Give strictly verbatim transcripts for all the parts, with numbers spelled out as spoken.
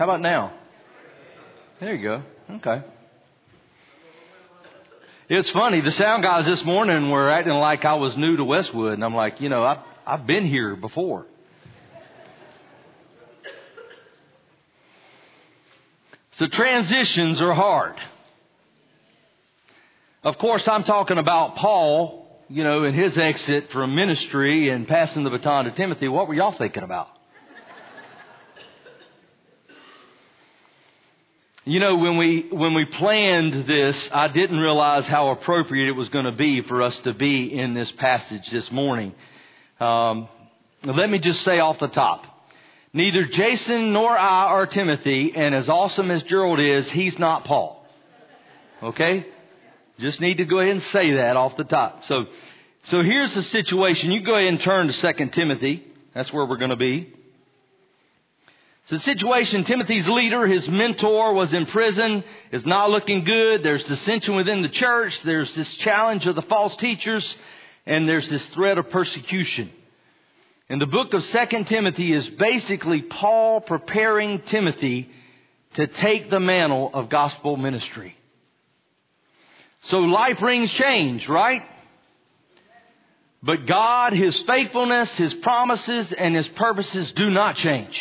How about now? There you go. Okay. It's funny. The sound guys this morning were acting like I was new to Westwood. And I'm like, you know, I've, I've been here before. So transitions are hard. Of course, I'm talking about Paul, you know, and his exit from ministry and passing the baton to Timothy. What were y'all thinking about? You know, when we when we planned this, I didn't realize how appropriate it was going to be for us to be in this passage this morning. Um, let me just say off the top, neither Jason nor I are Timothy, and as awesome as Gerald is, he's not Paul. Okay? Just need to go ahead and say that off the top. So, so here's the situation. You go ahead and turn to Second Timothy. That's where we're going to be. So the situation, Timothy's leader, his mentor, was in prison. It's not looking good. There's dissension within the church. There's this challenge of the false teachers. And there's this threat of persecution. And the book of Second Timothy is basically Paul preparing Timothy to take the mantle of gospel ministry. So life brings change, right? But God, His faithfulness, His promises, and His purposes do not change.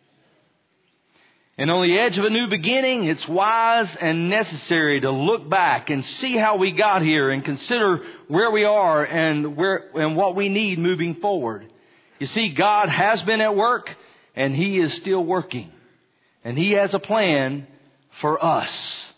And on the edge of a new beginning, it's wise and necessary to look back and see how we got here and consider where we are and where and what we need moving forward. You see, God has been at work and He is still working. And He has a plan for us.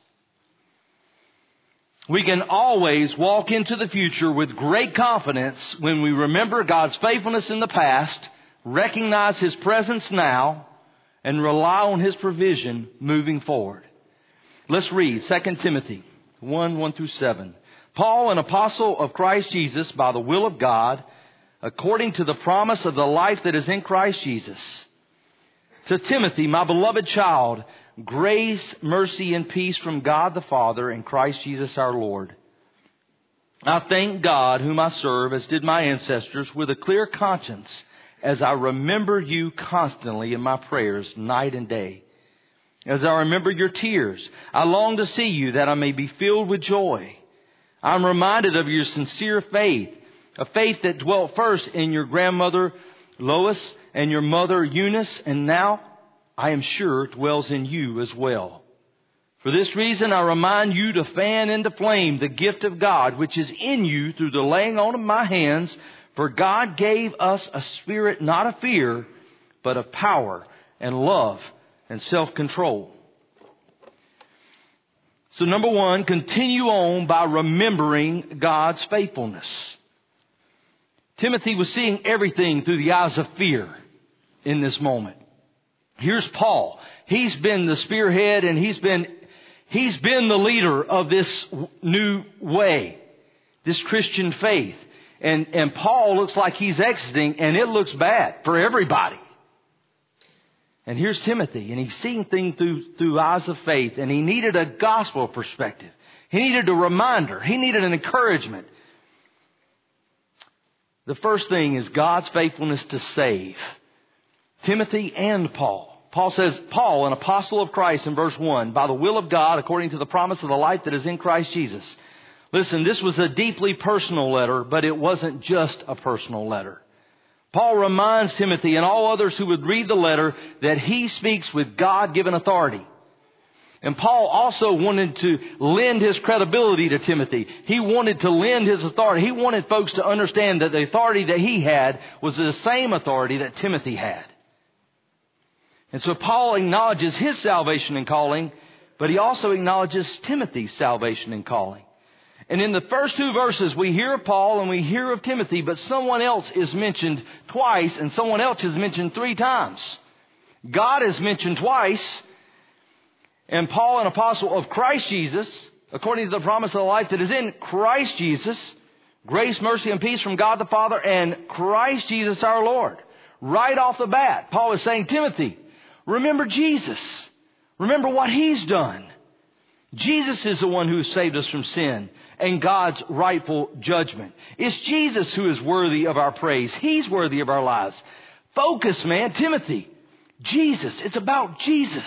We can always walk into the future with great confidence when we remember God's faithfulness in the past, recognize His presence now, and rely on His provision moving forward. Let's read Second Timothy one, one through seven. Paul, an apostle of Christ Jesus, by the will of God, according to the promise of the life that is in Christ Jesus. To Timothy, my beloved child, grace, mercy, and peace from God the Father and Christ Jesus our Lord. I thank God, whom I serve, as did my ancestors, with a clear conscience, as I remember you constantly in my prayers night and day. As I remember your tears, I long to see you that I may be filled with joy. I'm reminded of your sincere faith, a faith that dwelt first in your grandmother Lois and your mother Eunice, and now I am sure dwells in you as well. For this reason, I remind you to fan into flame the gift of God, which is in you through the laying on of my hands. For God gave us a spirit not of fear, but of power and love and self-control. So number one, continue on by remembering God's faithfulness. Timothy was seeing everything through the eyes of fear in this moment. Here's Paul. He's been the spearhead and he's been, he's been the leader of this new way, this Christian faith. And, and Paul looks like he's exiting, and it looks bad for everybody. And here's Timothy, and he's seeing things through, through eyes of faith, and he needed a gospel perspective. He needed a reminder. He needed an encouragement. The first thing is God's faithfulness to save Timothy and Paul. Paul says, Paul, an apostle of Christ, in verse one, by the will of God, according to the promise of the life that is in Christ Jesus. Listen, this was a deeply personal letter, but it wasn't just a personal letter. Paul reminds Timothy and all others who would read the letter that he speaks with God-given authority. And Paul also wanted to lend his credibility to Timothy. He wanted to lend his authority. He wanted folks to understand that the authority that he had was the same authority that Timothy had. And so Paul acknowledges his salvation and calling, but he also acknowledges Timothy's salvation and calling. And in the first two verses, we hear of Paul and we hear of Timothy, but someone else is mentioned twice and someone else is mentioned three times. God is mentioned twice, and Paul, an apostle of Christ Jesus, according to the promise of the life that is in Christ Jesus, grace, mercy, and peace from God the Father and Christ Jesus our Lord. Right off the bat, Paul is saying, Timothy, remember Jesus. Remember what He's done. Jesus is the one who has saved us from sin and God's rightful judgment. It's Jesus who is worthy of our praise. He's worthy of our lives. Focus, man. Timothy, Jesus. It's about Jesus.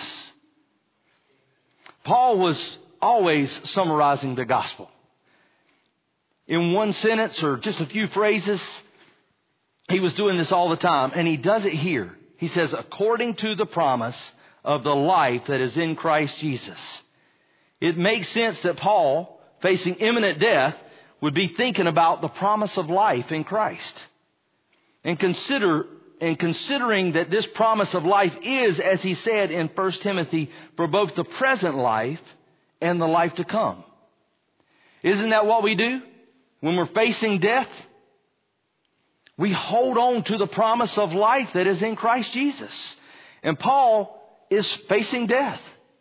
Paul was always summarizing the gospel. In one sentence or just a few phrases, he was doing this all the time. And he does it here. He says, according to the promise of the life that is in Christ Jesus. It makes sense that Paul, facing imminent death, would be thinking about the promise of life in Christ. And consider, and considering that this promise of life is, as he said in First Timothy, for both the present life and the life to come. Isn't that what we do when we're facing death? We hold on to the promise of life that is in Christ Jesus. And Paul is facing death.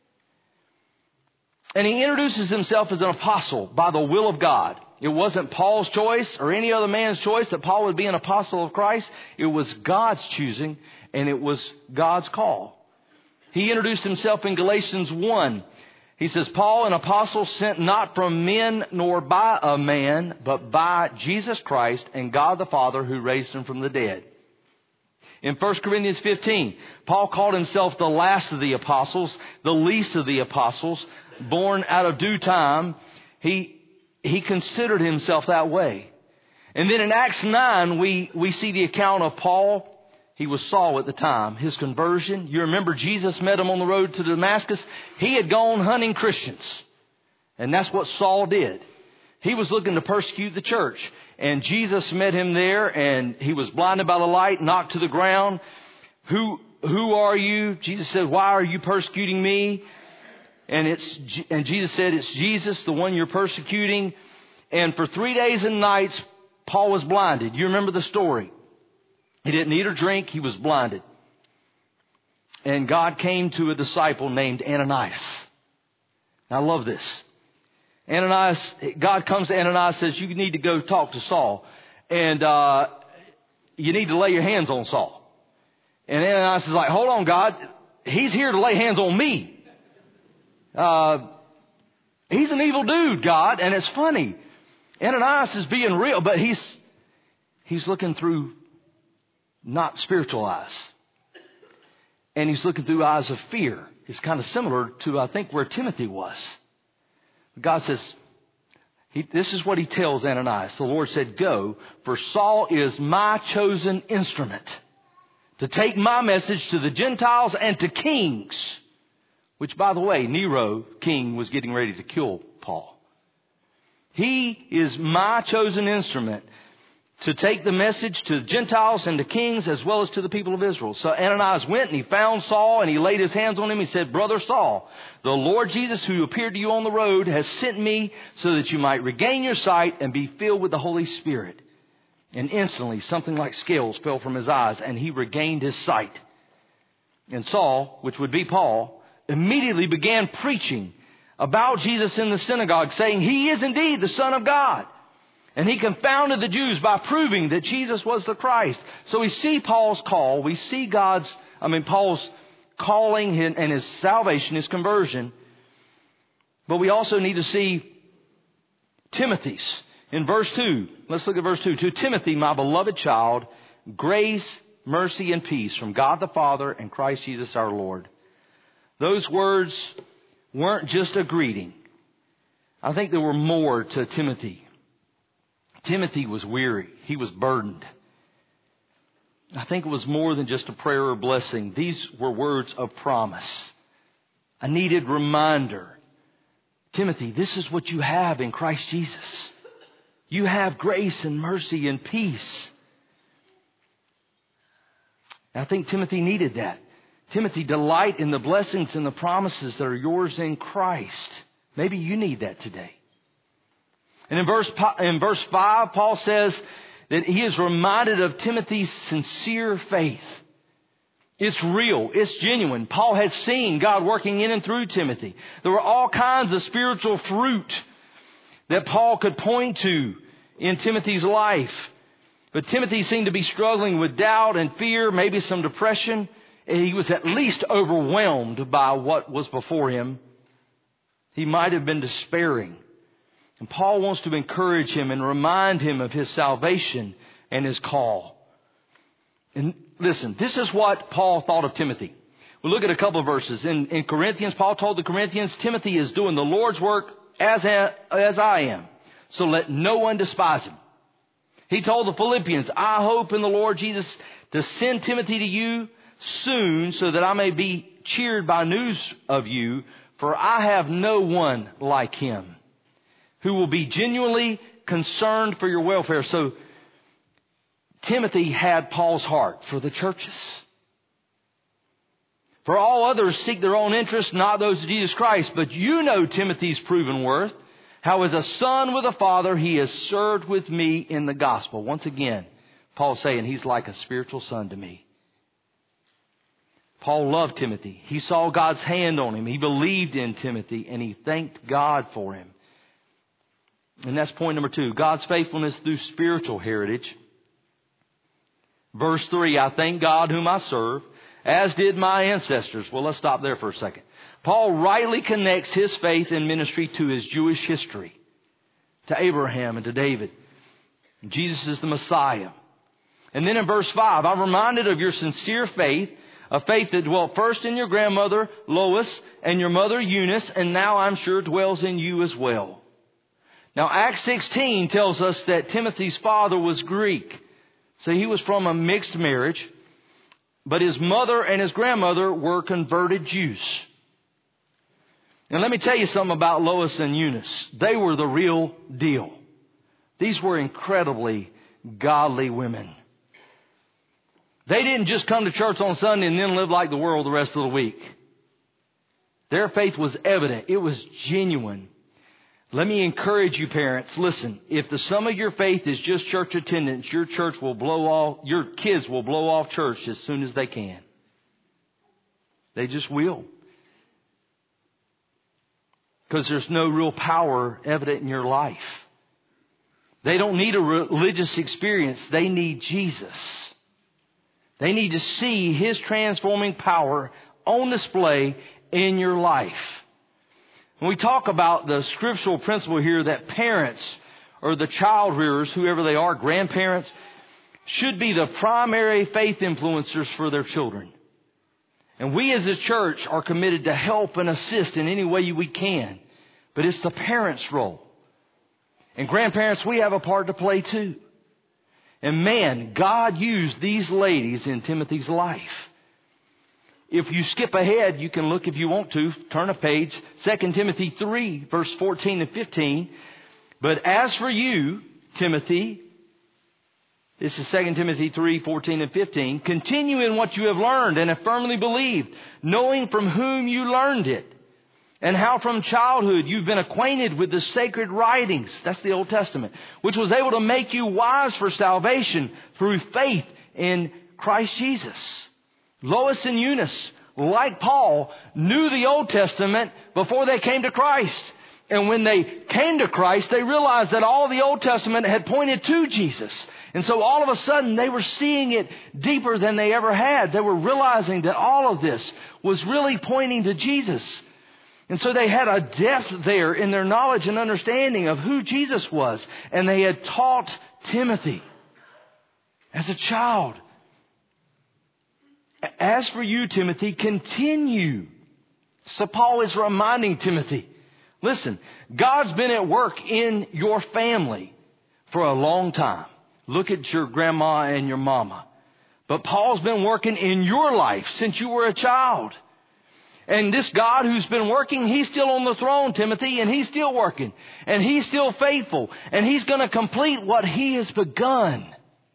And he introduces himself as an apostle by the will of God. It wasn't Paul's choice or any other man's choice that Paul would be an apostle of Christ. It was God's choosing, and it was God's call. He introduced himself in Galatians one. He says, Paul, an apostle sent not from men nor by a man, but by Jesus Christ and God the Father who raised him from the dead. In First Corinthians fifteen, Paul called himself the last of the apostles, the least of the apostles, born out of due time. He, he considered himself that way. And then in Acts nine, we, we see the account of Paul. He was Saul at the time. His conversion. You remember Jesus met him on the road to Damascus. He had gone hunting Christians. And that's what Saul did. He was looking to persecute the church. And Jesus met him there, and he was blinded by the light, knocked to the ground. Who, who are you? Jesus said, why are you persecuting me? And it's, and Jesus said, it's Jesus, the one you're persecuting. And for three days and nights, Paul was blinded. You remember the story. He didn't eat or drink. He was blinded. And God came to a disciple named Ananias. I love this. Ananias, God comes to Ananias and says, you need to go talk to Saul. And uh, you need to lay your hands on Saul. And Ananias is like, hold on, God. He's here to lay hands on me. Uh, he's an evil dude, God. And it's funny. Ananias is being real, but he's he's looking through not spiritual eyes. And he's looking through eyes of fear. It's kind of similar to, I think, where Timothy was. God says, he, this is what he tells Ananias. The Lord said, go, for Saul is my chosen instrument to take my message to the Gentiles and to kings. Which, by the way, Nero, king, was getting ready to kill Paul. He is my chosen instrument to take the message to Gentiles and to kings as well as to the people of Israel. So Ananias went and he found Saul and he laid his hands on him. He said, Brother Saul, the Lord Jesus who appeared to you on the road has sent me so that you might regain your sight and be filled with the Holy Spirit. And instantly something like scales fell from his eyes and he regained his sight. And Saul, which would be Paul, immediately began preaching about Jesus in the synagogue, saying he is indeed the Son of God. And he confounded the Jews by proving that Jesus was the Christ. So we see Paul's call. We see God's, I mean, Paul's calling and his salvation, his conversion. But we also need to see Timothy's. In verse two, let's look at verse two. To Timothy, my beloved child, grace, mercy, and peace from God the Father and Christ Jesus our Lord. Those words weren't just a greeting. I think there were more to Timothy. Timothy was weary. He was burdened. I think it was more than just a prayer or blessing. These were words of promise. A needed reminder. Timothy, this is what you have in Christ Jesus. You have grace and mercy and peace. And I think Timothy needed that. Timothy, delight in the blessings and the promises that are yours in Christ. Maybe you need that today. And in verse, in verse five, Paul says that he is reminded of Timothy's sincere faith. It's real. It's genuine. Paul had seen God working in and through Timothy. There were all kinds of spiritual fruit that Paul could point to in Timothy's life. But Timothy seemed to be struggling with doubt and fear, maybe some depression. And he was at least overwhelmed by what was before him. He might have been despairing. And Paul wants to encourage him and remind him of his salvation and his call. And listen, this is what Paul thought of Timothy. We look at a couple of verses. In, in Corinthians, Paul told the Corinthians, Timothy is doing the Lord's work as, a, as I am. So let no one despise him. He told the Philippians, I hope in the Lord Jesus to send Timothy to you soon so that I may be cheered by news of you, for I have no one like him who will be genuinely concerned for your welfare. So Timothy had Paul's heart for the churches. For all others seek their own interests, not those of Jesus Christ. But you know Timothy's proven worth, how as a son with a father he has served with me in the gospel. Once again, Paul's saying he's like a spiritual son to me. Paul loved Timothy. He saw God's hand on him. He believed in Timothy and he thanked God for him. And that's point number two, God's faithfulness through spiritual heritage. Verse three, I thank God whom I serve, as did my ancestors. Well, let's stop there for a second. Paul rightly connects his faith and ministry to his Jewish history, to Abraham and to David. Jesus is the Messiah. And then in verse five, I'm reminded of your sincere faith, a faith that dwelt first in your grandmother Lois and your mother Eunice, and now I'm sure dwells in you as well. Now Acts sixteen tells us that Timothy's father was Greek. So he was from a mixed marriage, but his mother and his grandmother were converted Jews. And let me tell you something about Lois and Eunice. They were the real deal. These were incredibly godly women. They didn't just come to church on Sunday and then live like the world the rest of the week. Their faith was evident. It was genuine. Let me encourage you, parents. Listen, if the sum of your faith is just church attendance, your church will blow off, your kids will blow off church as soon as they can. They just will. Because there's no real power evident in your life. They don't need a religious experience. They need Jesus. They need to see His transforming power on display in your life. When we talk about the scriptural principle here that parents or the child rearers, whoever they are, grandparents, should be the primary faith influencers for their children. And we as a church are committed to help and assist in any way we can. But it's the parents' role. And grandparents, we have a part to play too. And man, God used these ladies in Timothy's life. If you skip ahead, you can look if you want to, turn a page, Second Timothy three, verse fourteen and fifteen. But as for you, Timothy, this is Second Timothy three, fourteen and fifteen, continue in what you have learned and have firmly believed, knowing from whom you learned it, and how from childhood you've been acquainted with the sacred writings, that's the Old Testament, which was able to make you wise for salvation through faith in Christ Jesus. Lois and Eunice, like Paul, knew the Old Testament before they came to Christ. And when they came to Christ, they realized that all of the Old Testament had pointed to Jesus. And so all of a sudden, they were seeing it deeper than they ever had. They were realizing that all of this was really pointing to Jesus. And so they had a depth there in their knowledge and understanding of who Jesus was. And they had taught Timothy as a child. As for you, Timothy, continue. So Paul is reminding Timothy, listen, God's been at work in your family for a long time. Look at your grandma and your mama. But Paul's been working in your life since you were a child. And this God who's been working, He's still on the throne, Timothy, and He's still working. And He's still faithful. And He's going to complete what He has begun.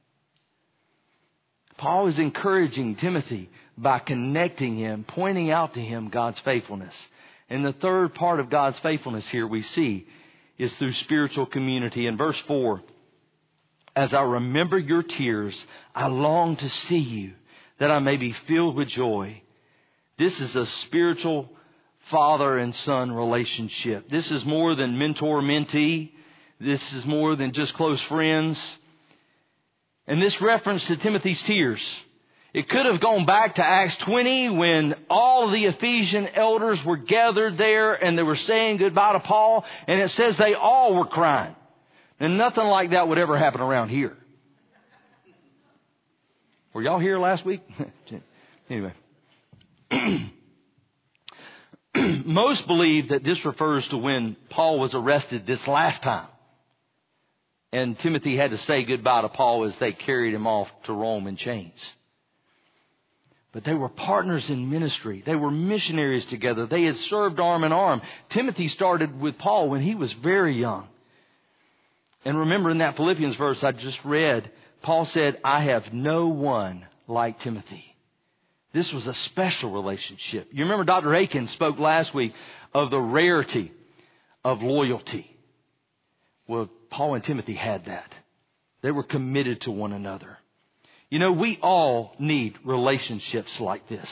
Paul is encouraging Timothy by connecting him, pointing out to him God's faithfulness. And the third part of God's faithfulness here we see is through spiritual community. In verse four, as I remember your tears, I long to see you, that I may be filled with joy. This is a spiritual father and son relationship. This is more than mentor-mentee. This is more than just close friends. And this reference to Timothy's tears, it could have gone back to Acts twenty when all of the Ephesian elders were gathered there and they were saying goodbye to Paul. And it says they all were crying. And nothing like that would ever happen around here. Were y'all here last week? Anyway. Most believe that this refers to when Paul was arrested this last time. And Timothy had to say goodbye to Paul as they carried him off to Rome in chains. But they were partners in ministry. They were missionaries together. They had served arm in arm. Timothy started with Paul when he was very young. And remember in that Philippians verse I just read, Paul said, I have no one like Timothy. This was a special relationship. You remember Doctor Aiken spoke last week of the rarity of loyalty. Well, Paul and Timothy had that. They were committed to one another. You know, we all need relationships like this.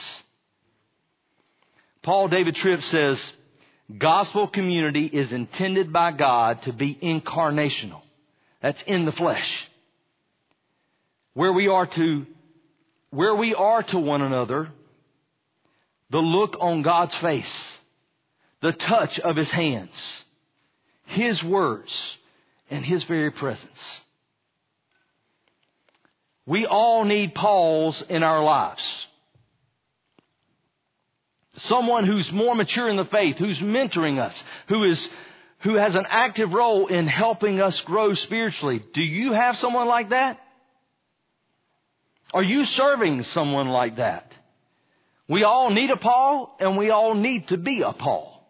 Paul David Tripp says, gospel community is intended by God to be incarnational. That's in the flesh. Where we are to, where we are to one another, the look on God's face, the touch of His hands, His words, and His very presence. We all need Pauls in our lives. Someone who's more mature in the faith, who's mentoring us, who is, who has an active role in helping us grow spiritually. Do you have someone like that? Are you serving someone like that? We all need a Paul, and we all need to be a Paul.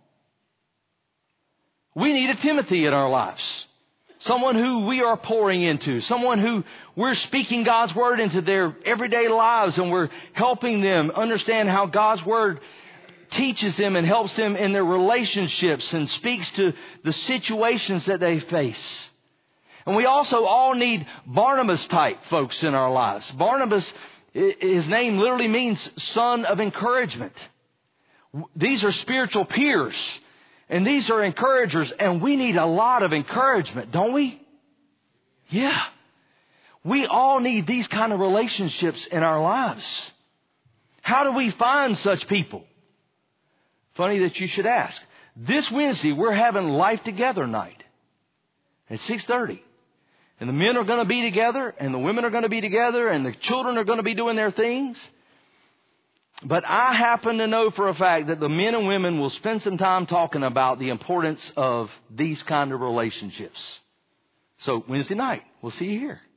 We need a Timothy in our lives. Someone who we are pouring into. Someone who we're speaking God's Word into their everyday lives, and we're helping them understand how God's Word teaches them and helps them in their relationships and speaks to the situations that they face. And we also all need Barnabas type folks in our lives. Barnabas, his name literally means son of encouragement. These are spiritual peers. And these are encouragers, and we need a lot of encouragement, don't we? Yeah. We all need these kind of relationships in our lives. How do we find such people? Funny that you should ask. This Wednesday, we're having Life Together night at six thirty. And the men are going to be together, and the women are going to be together, and the children are going to be doing their things. But I happen to know for a fact that the men and women will spend some time talking about the importance of these kind of relationships. So Wednesday night, we'll see you here.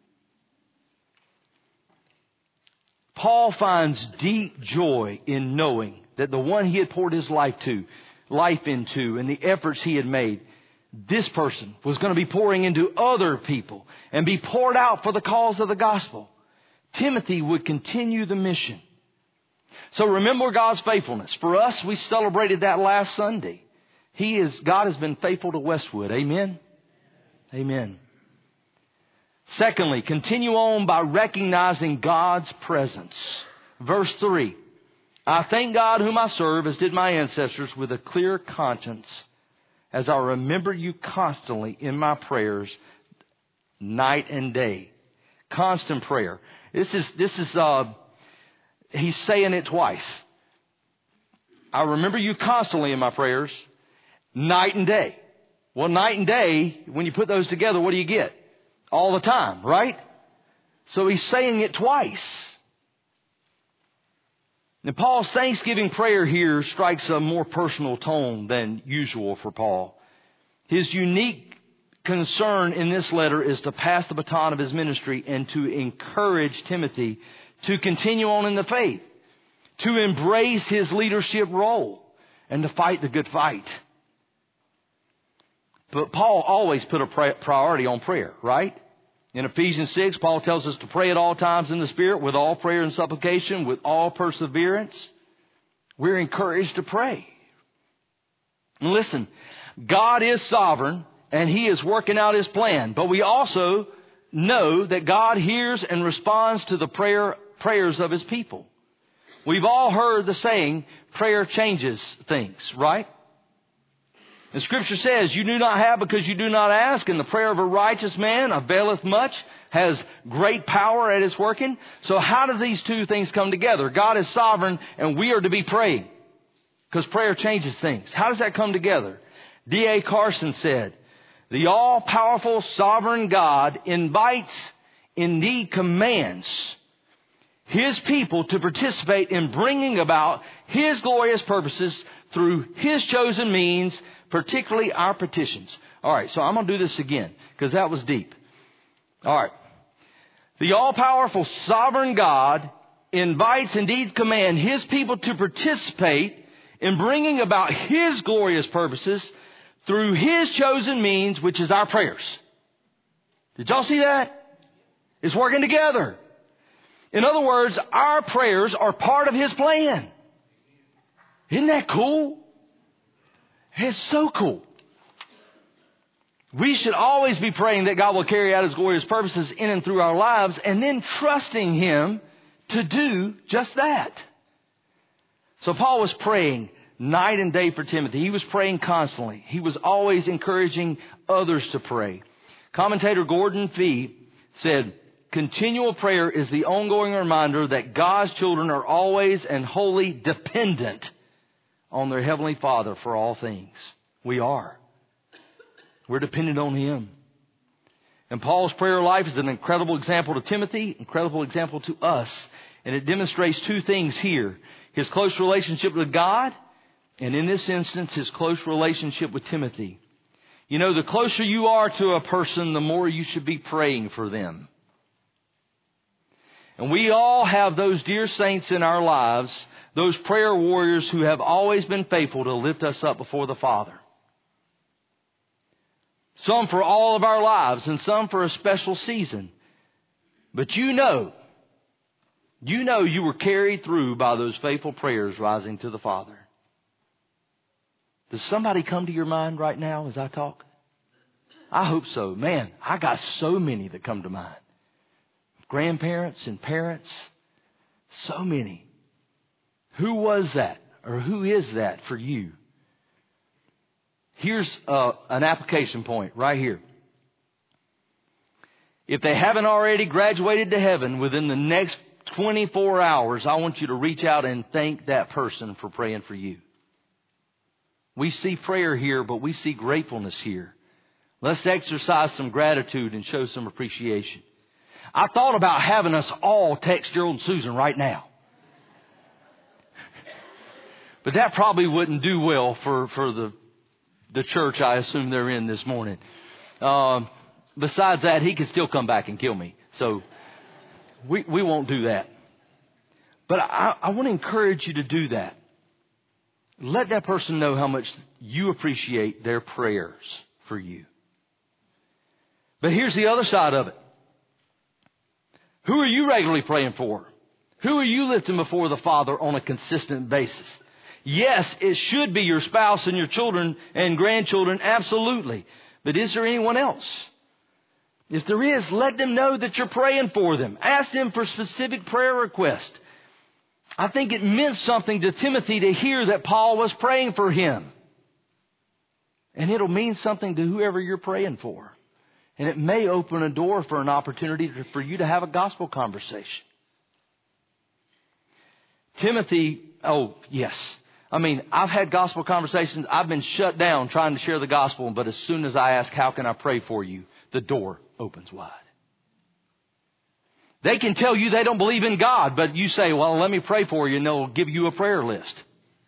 Paul finds deep joy in knowing that the one he had poured his life to, life into, and the efforts he had made, this person was going to be pouring into other people and be poured out for the cause of the gospel. Timothy would continue the mission. So remember God's faithfulness. For us, we celebrated that last Sunday. He is, God has been faithful to Westwood. Amen? Amen. Secondly, continue on by recognizing God's presence. Verse three. I thank God whom I serve, as did my ancestors, with a clear conscience, as I remember you constantly in my prayers, night and day. Constant prayer. This is, this is, uh, He's saying it twice. I remember you constantly in my prayers, night and day. Well, night and day, when you put those together, what do you get? All the time, right? So he's saying it twice. And Paul's Thanksgiving prayer here strikes a more personal tone than usual for Paul. His unique concern in this letter is to pass the baton of his ministry and to encourage Timothy to continue on in the faith, to embrace his leadership role, and to fight the good fight. But Paul always put a priority on prayer, right? In Ephesians six, Paul tells us to pray at all times in the Spirit, with all prayer and supplication, with all perseverance. We're encouraged to pray. And listen, God is sovereign, and He is working out His plan. But we also know that God hears and responds to the prayer prayers of His people. We've all heard the saying, prayer changes things, right? The Scripture says, you do not have because you do not ask, and the prayer of a righteous man availeth much, has great power at its working. So how do these two things come together? God is sovereign, and we are to be praying, because prayer changes things. How does that come together? D A Carson said, the all-powerful sovereign God invites, indeed commands, His people to participate in bringing about His glorious purposes through His chosen means, particularly our petitions. All right, so I'm going to do this again because that was deep. All right. The all-powerful sovereign God invites, indeed command, His people to participate in bringing about His glorious purposes through His chosen means, which is our prayers. Did y'all see that? It's working together. In other words, our prayers are part of His plan. Isn't that cool? It's so cool. We should always be praying that God will carry out His glorious purposes in and through our lives, and then trusting Him to do just that. So Paul was praying night and day for Timothy. He was praying constantly. He was always encouraging others to pray. Commentator Gordon Fee said, continual prayer is the ongoing reminder that God's children are always and wholly dependent on their Heavenly Father for all things. We are. We're dependent on Him. And Paul's prayer life is an incredible example to Timothy, incredible example to us. And it demonstrates two things here. His close relationship with God, and in this instance, his close relationship with Timothy. You know, the closer you are to a person, the more you should be praying for them. And we all have those dear saints in our lives, those prayer warriors who have always been faithful to lift us up before the Father. Some for all of our lives and some for a special season. But you know, you know you were carried through by those faithful prayers rising to the Father. Does somebody come to your mind right now as I talk? I hope so. Man, I got so many that come to mind. Grandparents and parents, so many. Who was that or who is that for you? Here's uh, an application point right here. If they haven't already graduated to heaven within the next twenty-four hours, I want you to reach out and thank that person for praying for you. We see prayer here, but we see gratefulness here. Let's exercise some gratitude and show some appreciation. I thought about having us all text Gerald and Susan right now. But that probably wouldn't do well for, for the, the church I assume they're in this morning. Um, besides that, he could still come back and kill me. So we, we won't do that. But I, I want to encourage you to do that. Let that person know how much you appreciate their prayers for you. But here's the other side of it. Who are you regularly praying for? Who are you lifting before the Father on a consistent basis? Yes, it should be your spouse and your children and grandchildren, absolutely. But is there anyone else? If there is, let them know that you're praying for them. Ask them for specific prayer requests. I think it meant something to Timothy to hear that Paul was praying for him. And it'll mean something to whoever you're praying for. And it may open a door for an opportunity to, for you to have a gospel conversation. Timothy, oh, yes. I mean, I've had gospel conversations. I've been shut down trying to share the gospel. But as soon as I ask, how can I pray for you? The door opens wide. They can tell you they don't believe in God, but you say, well, let me pray for you, and they'll give you a prayer list.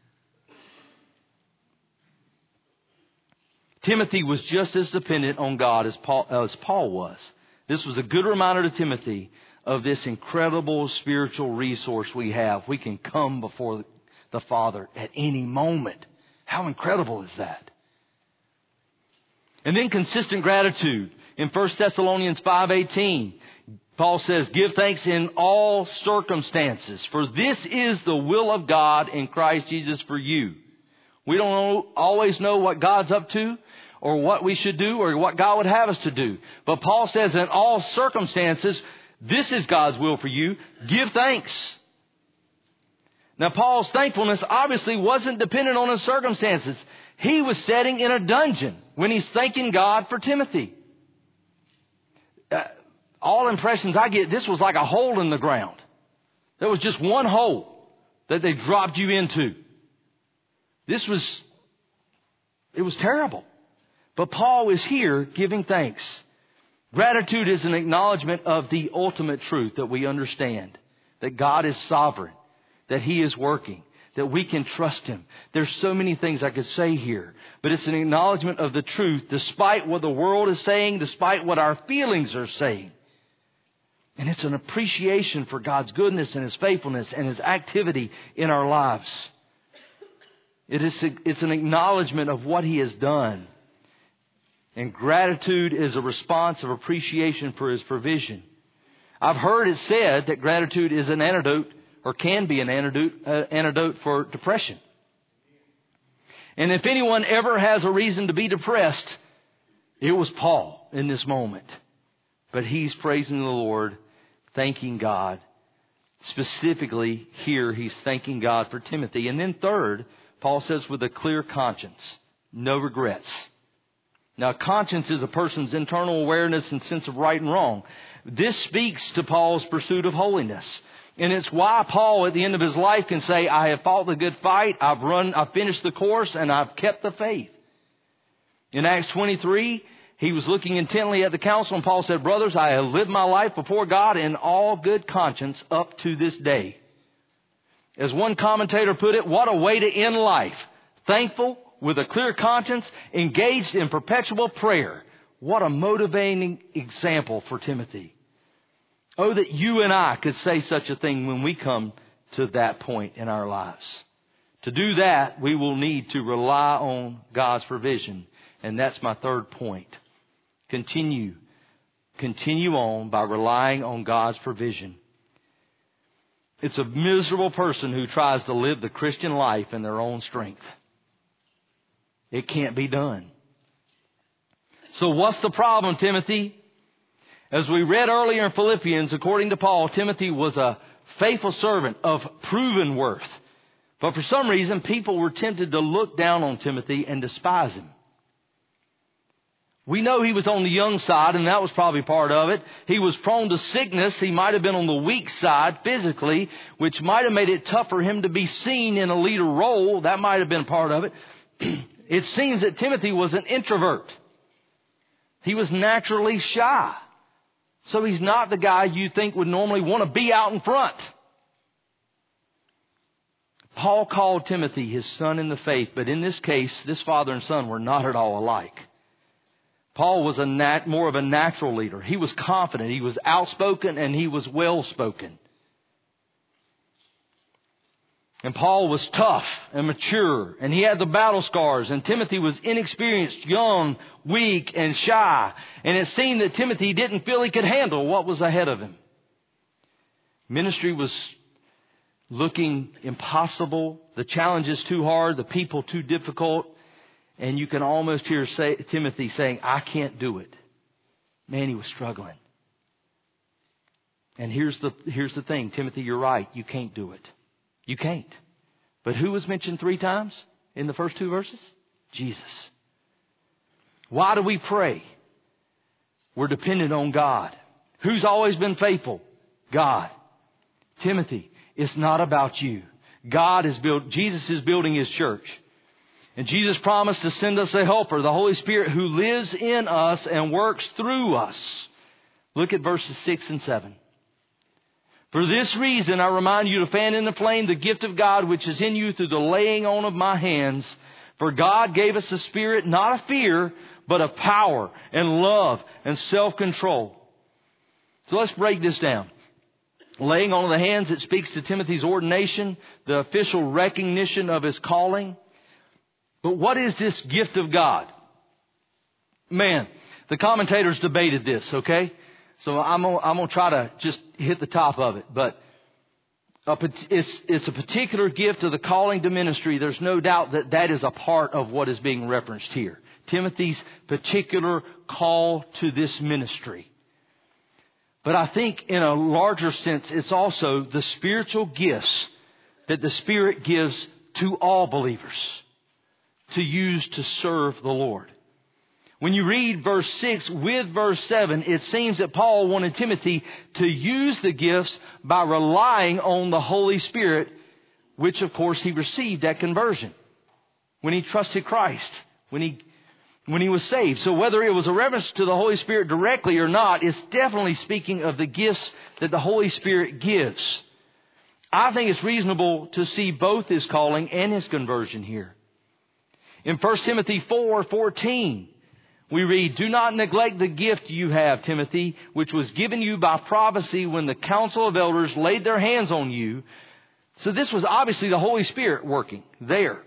Timothy was just as dependent on God as Paul, as Paul was. This was a good reminder to Timothy of this incredible spiritual resource we have. We can come before the Father at any moment. How incredible is that? And then consistent gratitude. In First Thessalonians five eighteen, Paul says, give thanks in all circumstances, for this is the will of God in Christ Jesus for you. We don't know, always know what God's up to or what we should do or what God would have us to do. But Paul says in all circumstances, this is God's will for you. Give thanks. Now, Paul's thankfulness obviously wasn't dependent on his circumstances. He was sitting in a dungeon when he's thanking God for Timothy. Uh, all impressions I get, this was like a hole in the ground. There was just one hole that they dropped you into. This was, it was terrible. But Paul is here giving thanks. Gratitude is an acknowledgement of the ultimate truth that we understand. that God is sovereign, that He is working, that we can trust Him. There's so many things I could say here, but it's an acknowledgement of the truth despite what the world is saying, despite what our feelings are saying. And it's an appreciation for God's goodness and His faithfulness and His activity in our lives. It is, it's an acknowledgement of what He has done. And gratitude is a response of appreciation for His provision. I've heard it said that gratitude is an antidote, or can be an antidote, uh, antidote for depression. And if anyone ever has a reason to be depressed, it was Paul in this moment. But he's praising the Lord, thanking God. Specifically here, he's thanking God for Timothy. And then third, Paul says with a clear conscience, no regrets. Now, conscience is a person's internal awareness and sense of right and wrong. This speaks to Paul's pursuit of holiness. And it's why Paul at the end of his life can say, I have fought the good fight, I've run, I've finished the course, and I've kept the faith. In Acts twenty-three, he was looking intently at the council, and Paul said, brothers, I have lived my life before God in all good conscience up to this day. As one commentator put it, what a way to end life. Thankful, with a clear conscience, engaged in perpetual prayer. What a motivating example for Timothy. Oh, that you and I could say such a thing when we come to that point in our lives. To do that, we will need to rely on God's provision. And that's my third point. Continue. Continue on by relying on God's provision. It's a miserable person who tries to live the Christian life in their own strength. It can't be done. So what's the problem, Timothy? As we read earlier in Philippians, according to Paul, Timothy was a faithful servant of proven worth. But for some reason, people were tempted to look down on Timothy and despise him. We know he was on the young side, and that was probably part of it. He was prone to sickness. He might have been on the weak side physically, which might have made it tough for him to be seen in a leader role. That might have been part of it. It seems that Timothy was an introvert. He was naturally shy. So he's not the guy you think would normally want to be out in front. Paul called Timothy his son in the faith, but in this case, this father and son were not at all alike. Paul was a nat- more of a natural leader. He was confident, he was outspoken, and he was well-spoken. And Paul was tough and mature, and he had the battle scars, and Timothy was inexperienced, young, weak, and shy. And it seemed that Timothy didn't feel he could handle what was ahead of him. Ministry was looking impossible, the challenges too hard, the people too difficult, and you can almost hear say, Timothy saying, I can't do it. Man, he was struggling. And here's the, here's the thing, Timothy, you're right, you can't do it. You can't. But who was mentioned three times in the first two verses? Jesus. Why do we pray? We're dependent on God. Who's always been faithful? God. Timothy, it's not about you. God is built. Jesus is building His church. And Jesus promised to send us a helper, the Holy Spirit, who lives in us and works through us. Look at verses six and seven. For this reason, I remind you to fan in the flame the gift of God which is in you through the laying on of my hands. For God gave us a spirit, not of fear, but of power and love and self-control. So let's break this down. Laying on of the hands, it speaks to Timothy's ordination, the official recognition of his calling. But what is this gift of God? Man, the commentators debated this, okay? So I'm gonna, I'm gonna try to just hit the top of it. But a, it's, it's a particular gift of the calling to ministry. There's no doubt that that is a part of what is being referenced here. Timothy's particular call to this ministry. But I think in a larger sense, it's also the spiritual gifts that the Spirit gives to all believers to use to serve the Lord. When you read verse six with verse seven, it seems that Paul wanted Timothy to use the gifts by relying on the Holy Spirit, which of course he received at conversion, when he trusted Christ, when he when he was saved. So whether it was a reference to the Holy Spirit directly or not, it's definitely speaking of the gifts that the Holy Spirit gives. I think it's reasonable to see both his calling and his conversion here. In First Timothy four fourteen, we read, "Do not neglect the gift you have, Timothy, which was given you by prophecy when the council of elders laid their hands on you." So this was obviously the Holy Spirit working there.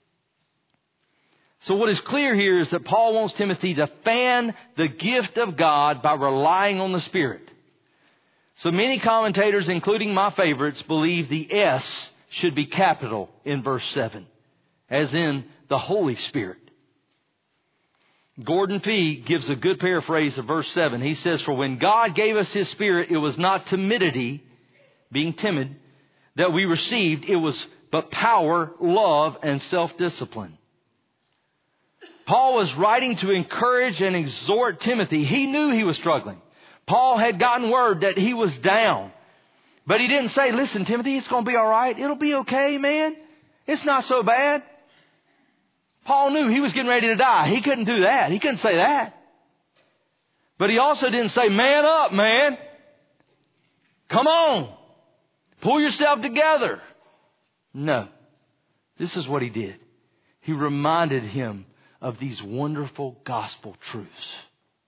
So what is clear here is that Paul wants Timothy to fan the gift of God by relying on the Spirit. So many commentators, including my favorites, believe the S should be capital in verse seven, as in the Holy Spirit. Gordon Fee gives a good paraphrase of verse seven. He says, "For when God gave us His Spirit, it was not timidity, being timid, that we received. It was but power, love, and self-discipline." Paul was writing to encourage and exhort Timothy. He knew he was struggling. Paul had gotten word that he was down. But he didn't say, "Listen, Timothy, it's going to be all right. It'll be okay, man. It's not so bad." Paul knew he was getting ready to die. He couldn't do that. He couldn't say that. But he also didn't say, "Man up, man. Come on. Pull yourself together." No. This is what he did. He reminded him of these wonderful gospel truths.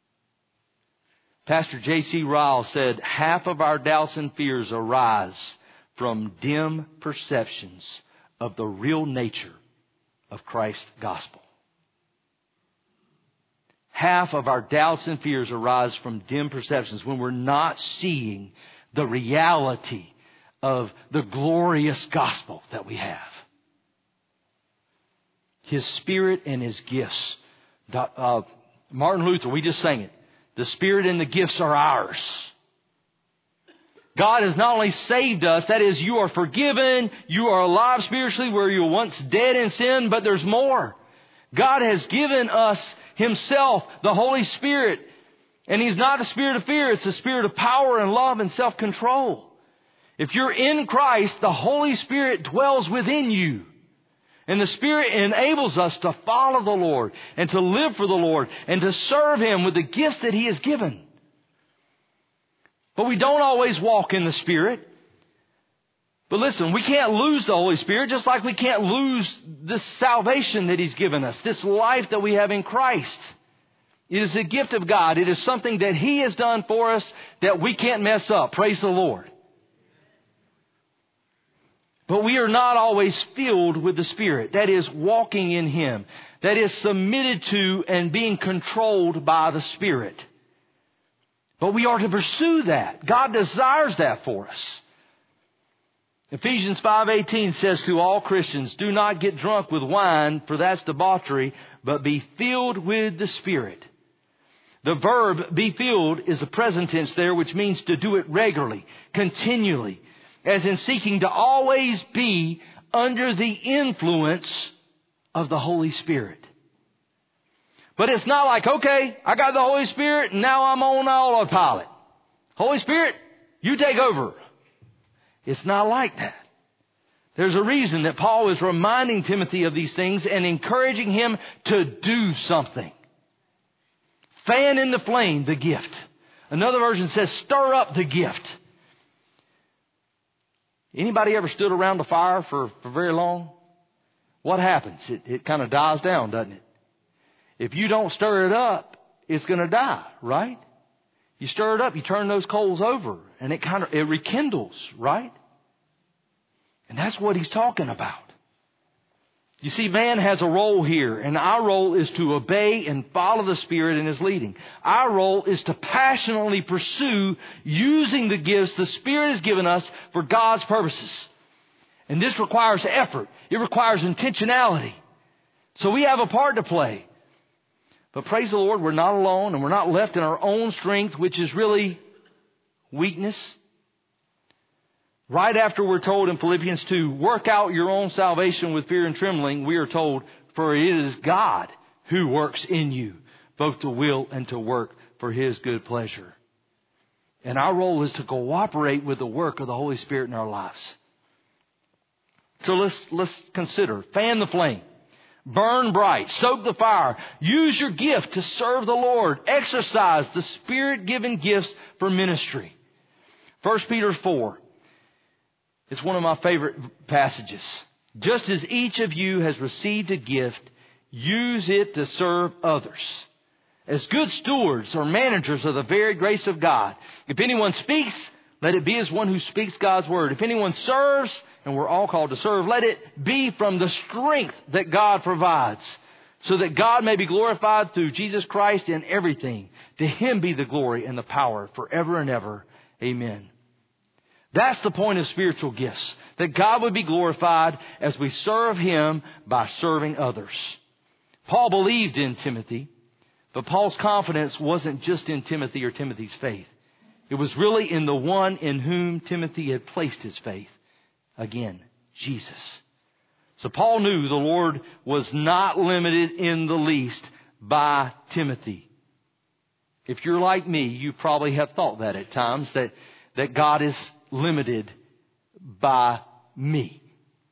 Pastor J C Ryle said, "Half of our doubts and fears arise from dim perceptions of the real nature of Christ's gospel." Half of our doubts and fears arise from dim perceptions when we're not seeing the reality of the glorious gospel that we have. His Spirit and His gifts. Uh, Martin Luther, we just sang it. The Spirit and the gifts are ours. God has not only saved us, that is, you are forgiven, you are alive spiritually where you were once dead in sin, but there's more. God has given us Himself, the Holy Spirit. And He's not a spirit of fear, it's a spirit of power and love and self-control. If you're in Christ, the Holy Spirit dwells within you. And the Spirit enables us to follow the Lord and to live for the Lord and to serve Him with the gifts that He has given. But we don't always walk in the Spirit. But listen, we can't lose the Holy Spirit just like we can't lose this salvation that He's given us, this life that we have in Christ. It is a gift of God. It is something that He has done for us that we can't mess up. Praise the Lord. But we are not always filled with the Spirit. That is, walking in Him. That is, submitted to and being controlled by the Spirit. But we are to pursue that. God desires that for us. Ephesians five eighteen says to all Christians, "Do not get drunk with wine, for that's debauchery, but be filled with the Spirit." The verb "be filled" is the present tense there, which means to do it regularly, continually. As in seeking to always be under the influence of the Holy Spirit. But it's not like, okay, I got the Holy Spirit and now I'm on autopilot. Holy Spirit, you take over. It's not like that. There's a reason that Paul is reminding Timothy of these things and encouraging him to do something. Fan in the flame the gift. Another version says stir up the gift. Anybody ever stood around a fire for, for very long? What happens? It, it kind of dies down, doesn't it? If you don't stir it up, it's going to die, right? You stir it up, you turn those coals over, and it kind of it rekindles, right? And that's what he's talking about. You see, man has a role here, and our role is to obey and follow the Spirit in His leading. Our role is to passionately pursue using the gifts the Spirit has given us for God's purposes. And this requires effort. It requires intentionality. So we have a part to play. But praise the Lord, we're not alone, and we're not left in our own strength, which is really weakness. Right after we're told in Philippians two, work out your own salvation with fear and trembling, we are told, for it is God who works in you, both to will and to work for His good pleasure. And our role is to cooperate with the work of the Holy Spirit in our lives. So let's, let's consider, fan the flame, burn bright, stoke the fire, use your gift to serve the Lord, exercise the Spirit-given gifts for ministry. First Peter four. It's one of my favorite passages. Just as each of you has received a gift, use it to serve others. As good stewards or managers of the very grace of God. If anyone speaks, let it be as one who speaks God's word. If anyone serves, and we're all called to serve, let it be from the strength that God provides, so that God may be glorified through Jesus Christ in everything. To Him be the glory and the power forever and ever. Amen. That's the point of spiritual gifts. That God would be glorified as we serve Him by serving others. Paul believed in Timothy, but Paul's confidence wasn't just in Timothy or Timothy's faith. It was really in the one in whom Timothy had placed his faith. Again, Jesus. So Paul knew the Lord was not limited in the least by Timothy. If you're like me, you probably have thought that at times, that, that God is limited by me.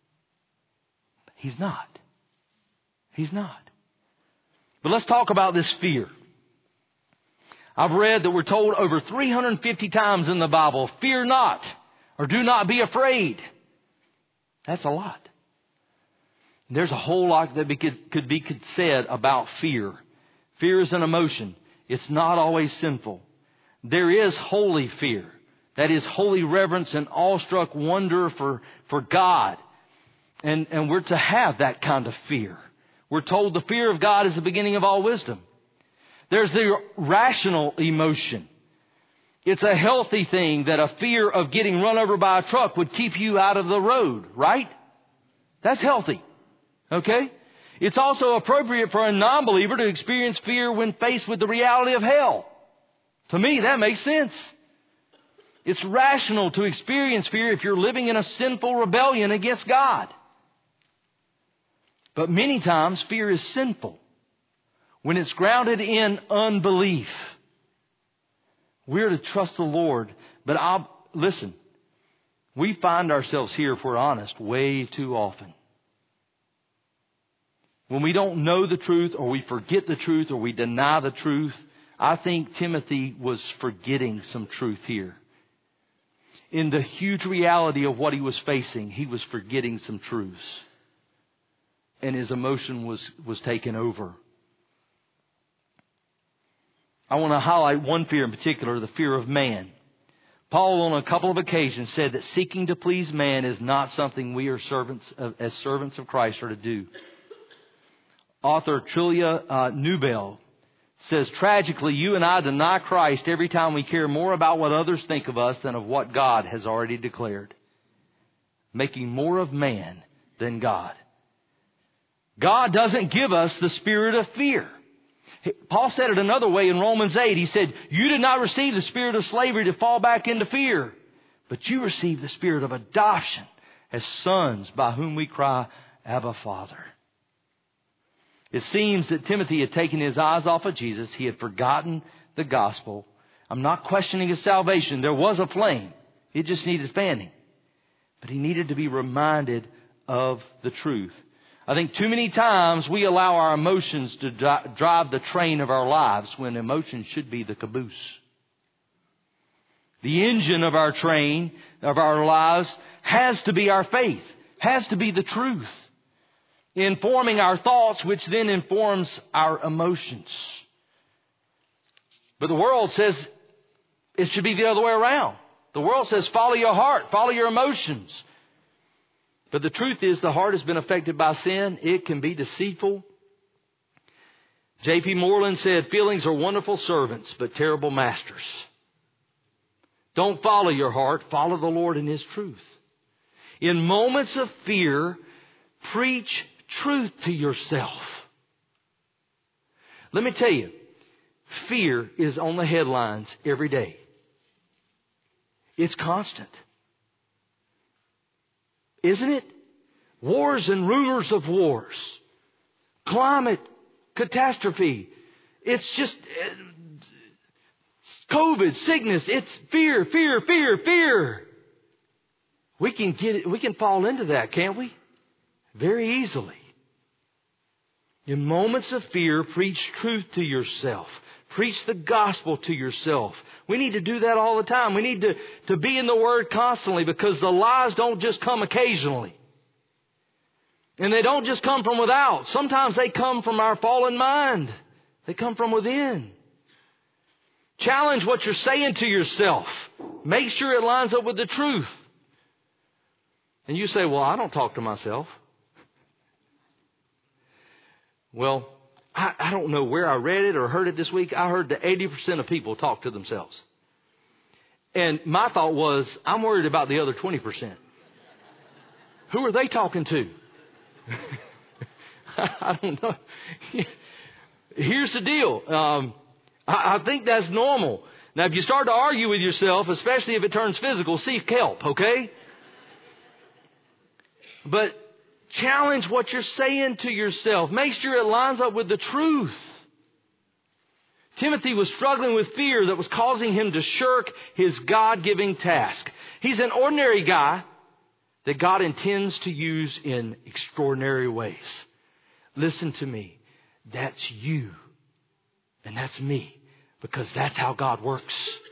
He's not. He's not. But let's talk about this fear. I've read that we're told over three hundred fifty times in the Bible, fear not, or do not be afraid. That's a lot. There's a whole lot that could be said about fear. Fear is an emotion. It's not always sinful. There is holy fear. That is holy reverence and awestruck wonder for, for God. And, and we're to have that kind of fear. We're told the fear of God is the beginning of all wisdom. There's the rational emotion. It's a healthy thing that a fear of getting run over by a truck would keep you out of the road, right? That's healthy. Okay? It's also appropriate for a non-believer to experience fear when faced with the reality of hell. To me, that makes sense. It's rational to experience fear if you're living in a sinful rebellion against God. But many times, fear is sinful when it's grounded in unbelief. We're to trust the Lord. But I'll, listen, we find ourselves here, if we're honest, way too often. When we don't know the truth, or we forget the truth, or we deny the truth, I think Timothy was forgetting some truth here. In the huge reality of what he was facing, he was forgetting some truths. And his emotion was, was taken over. I want to highlight one fear in particular, the fear of man. Paul, on a couple of occasions, said that seeking to please man is not something we are servants of, as servants of Christ are to do. Author Trillia uh, Newbell says, tragically, you and I deny Christ every time we care more about what others think of us than of what God has already declared. Making more of man than God. God doesn't give us the spirit of fear. Paul said it another way in Romans eight. He said, you did not receive the spirit of slavery to fall back into fear, but you received the spirit of adoption as sons, by whom we cry, Abba, Father. It seems that Timothy had taken his eyes off of Jesus. He had forgotten the gospel. I'm not questioning his salvation. There was a flame. It just needed fanning. But he needed to be reminded of the truth. I think too many times we allow our emotions to drive the train of our lives when emotions should be the caboose. The engine of our train, of our lives, has to be our faith, has to be the truth, informing our thoughts, which then informs our emotions. But the world says it should be the other way around. The world says follow your heart, follow your emotions. But the truth is the heart has been affected by sin. It can be deceitful. J P Moreland said, feelings are wonderful servants, but terrible masters. Don't follow your heart. Follow the Lord in His truth. In moments of fear, preach truth to yourself. Let me tell you, fear is on the headlines every day. It's constant. Isn't it? Wars and rumors of wars. Climate catastrophe. It's just uh, COVID, sickness. It's fear, fear, fear, fear. We can get it. We can fall into that, can't we? Very easily. In moments of fear, preach truth to yourself. Preach the gospel to yourself. We need to do that all the time. We need to, to be in the Word constantly, because the lies don't just come occasionally. And they don't just come from without. Sometimes they come from our fallen mind. They come from within. Challenge what you're saying to yourself. Make sure it lines up with the truth. And you say, well, I don't talk to myself. Well, I, I don't know where I read it or heard it this week. I heard that eighty percent of people talk to themselves. And my thought was, I'm worried about the other twenty percent. Who are they talking to? I don't know. Here's the deal. Um, I, I think that's normal. Now, if you start to argue with yourself, especially if it turns physical, seek help, okay? But challenge what you're saying to yourself. Make sure it lines up with the truth. Timothy was struggling with fear that was causing him to shirk his God-giving task. He's an ordinary guy that God intends to use in extraordinary ways. Listen to me. That's you. And that's me. Because that's how God works.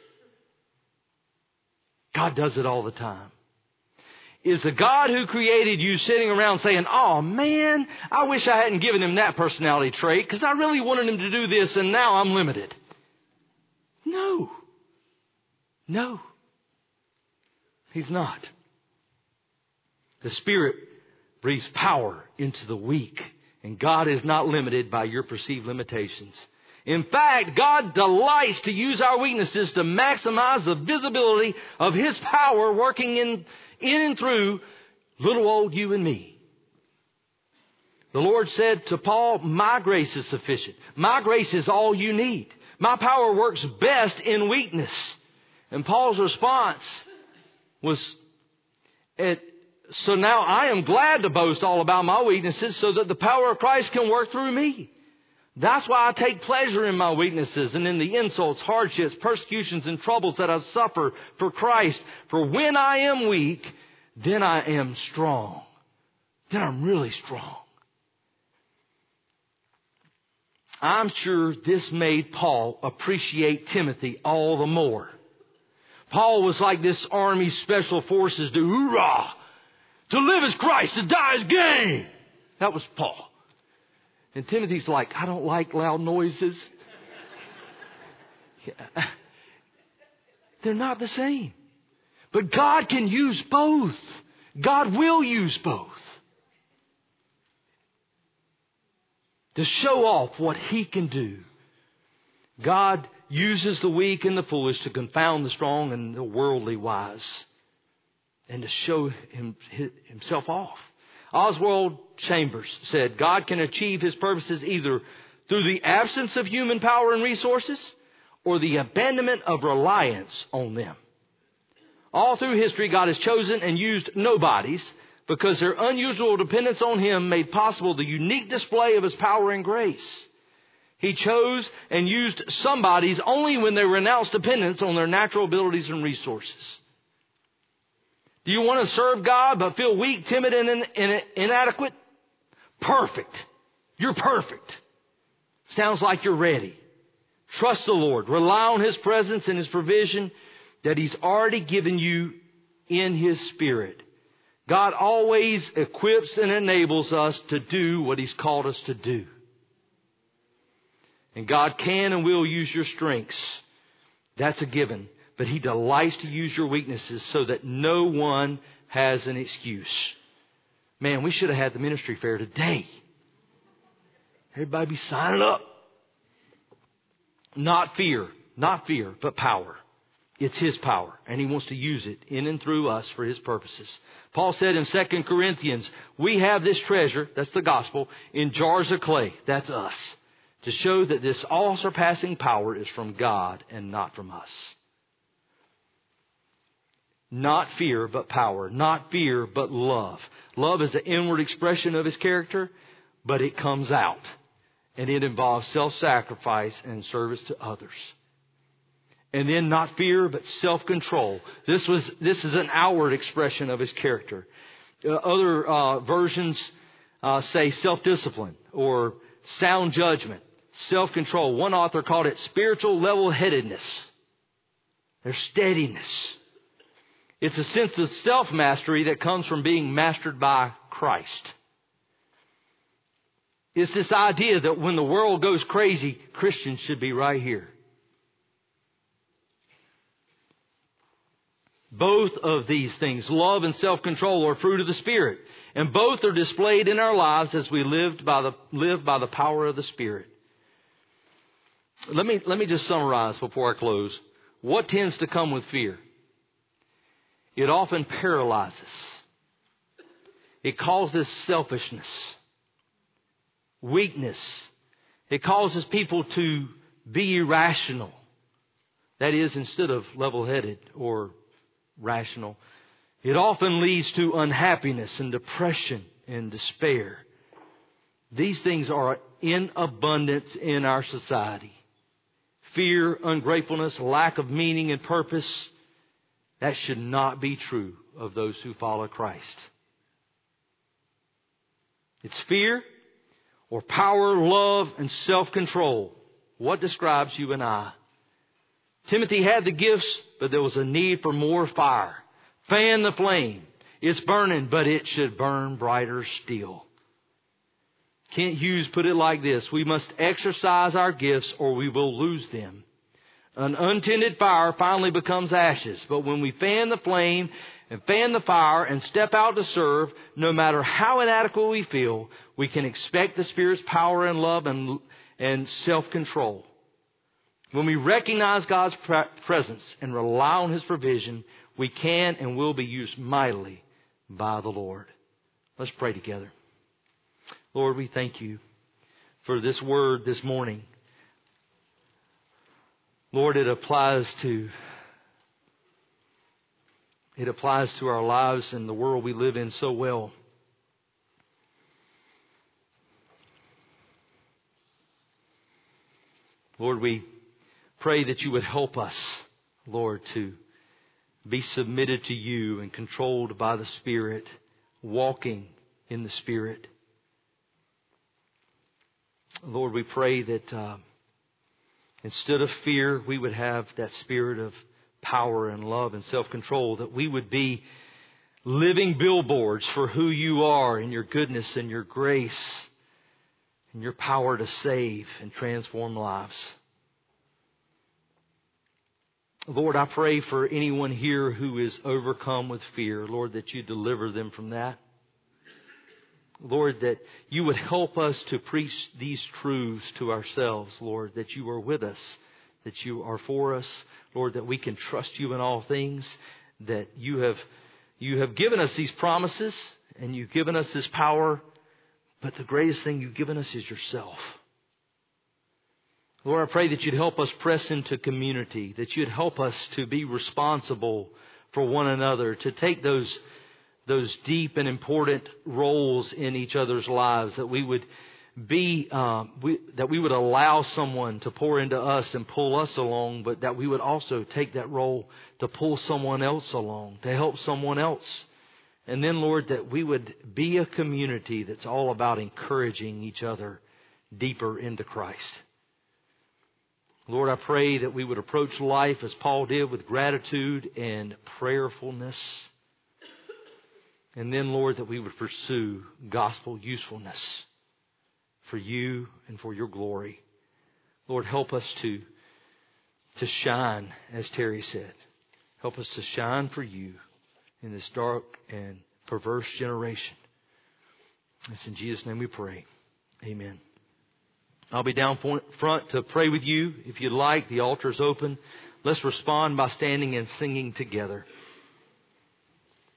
God does it all the time. Is the God who created you sitting around saying, oh man, I wish I hadn't given him that personality trait because I really wanted him to do this and now I'm limited? No. No. He's not. The Spirit breathes power into the weak, and God is not limited by your perceived limitations. In fact, God delights to use our weaknesses to maximize the visibility of His power working in, in and through little old you and me. The Lord said to Paul, my grace is sufficient. My grace is all you need. My power works best in weakness. And Paul's response was, it, so now I am glad to boast all about my weaknesses so that the power of Christ can work through me. That's why I take pleasure in my weaknesses and in the insults, hardships, persecutions, and troubles that I suffer for Christ. For when I am weak, then I am strong. Then I'm really strong. I'm sure this made Paul appreciate Timothy all the more. Paul was like this Army Special Forces dude. Hoorah! To live is Christ, to die is gain. That was Paul. And Timothy's like, I don't like loud noises. Yeah. They're not the same. But God can use both. God will use both. To show off what He can do. God uses the weak and the foolish to confound the strong and the worldly wise. And to show him, Himself off. Oswald Chambers said, God can achieve His purposes either through the absence of human power and resources or the abandonment of reliance on them. All through history, God has chosen and used nobodies because their unusual dependence on Him made possible the unique display of His power and grace. He chose and used somebodies only when they renounced dependence on their natural abilities and resources. Do you want to serve God but feel weak, timid, and in, in, inadequate? Perfect. You're perfect. Sounds like you're ready. Trust the Lord. Rely on His presence and His provision that He's already given you in His Spirit. God always equips and enables us to do what He's called us to do. And God can and will use your strengths. That's a given. But He delights to use your weaknesses so that no one has an excuse. Man, we should have had the ministry fair today. Everybody be signing up. Not fear, not fear, but power. It's His power, and He wants to use it in and through us for His purposes. Paul said in Second Corinthians, we have this treasure, that's the gospel, in jars of clay, that's us, to show that this all-surpassing power is from God and not from us. Not fear, but power. Not fear, but love. Love is the inward expression of His character, but it comes out. And it involves self-sacrifice and service to others. And then not fear, but self-control. This was this is an outward expression of His character. Uh, other uh, versions uh, say self-discipline or sound judgment, self-control. One author called it spiritual level-headedness. There's steadiness. It's a sense of self-mastery that comes from being mastered by Christ. It's this idea that when the world goes crazy, Christians should be right here. Both of these things, love and self-control, are fruit of the Spirit. And both are displayed in our lives as we lived by the, live by the power of the Spirit. Let me, let me just summarize before I close. What tends to come with fear? It often paralyzes. It causes selfishness, weakness. It causes people to be irrational. That is, instead of level-headed or rational. It often leads to unhappiness and depression and despair. These things are in abundance in our society. Fear, ungratefulness, lack of meaning and purpose. That should not be true of those who follow Christ. It's fear or power, love, and self-control. What describes you and I? Timothy had the gifts, but there was a need for more fire. Fan the flame. It's burning, but it should burn brighter still. Kent Hughes put it like this: we must exercise our gifts or we will lose them. An untended fire finally becomes ashes, but when we fan the flame and fan the fire and step out to serve, no matter how inadequate we feel, we can expect the Spirit's power and love and, and self-control. When we recognize God's presence and rely on His provision, we can and will be used mightily by the Lord. Let's pray together. Lord, we thank You for this word this morning. Lord, it applies to it applies to our lives and the world we live in so well. Lord, we pray that You would help us, Lord, to be submitted to You and controlled by the Spirit, walking in the Spirit. Lord, we pray that uh, instead of fear, we would have that spirit of power and love and self-control, that we would be living billboards for who You are and Your goodness and Your grace and Your power to save and transform lives. Lord, I pray for anyone here who is overcome with fear, Lord, that You deliver them from that. Lord, that You would help us to preach these truths to ourselves, Lord, that You are with us, that You are for us, Lord, that we can trust You in all things, that You have, you have given us these promises and You've given us this power, but the greatest thing You've given us is Yourself. Lord, I pray that You'd help us press into community, that You'd help us to be responsible for one another, to take those, those deep and important roles in each other's lives, that we would be, uh, we, that we would allow someone to pour into us and pull us along, but that we would also take that role to pull someone else along, to help someone else. And then, Lord, that we would be a community that's all about encouraging each other deeper into Christ. Lord, I pray that we would approach life as Paul did, with gratitude and prayerfulness. And then, Lord, that we would pursue gospel usefulness for You and for Your glory. Lord, help us to, to shine, as Terry said. Help us to shine for You in this dark and perverse generation. It's in Jesus' name we pray. Amen. I'll be down front to pray with you. If you'd like, the altar is open. Let's respond by standing and singing together.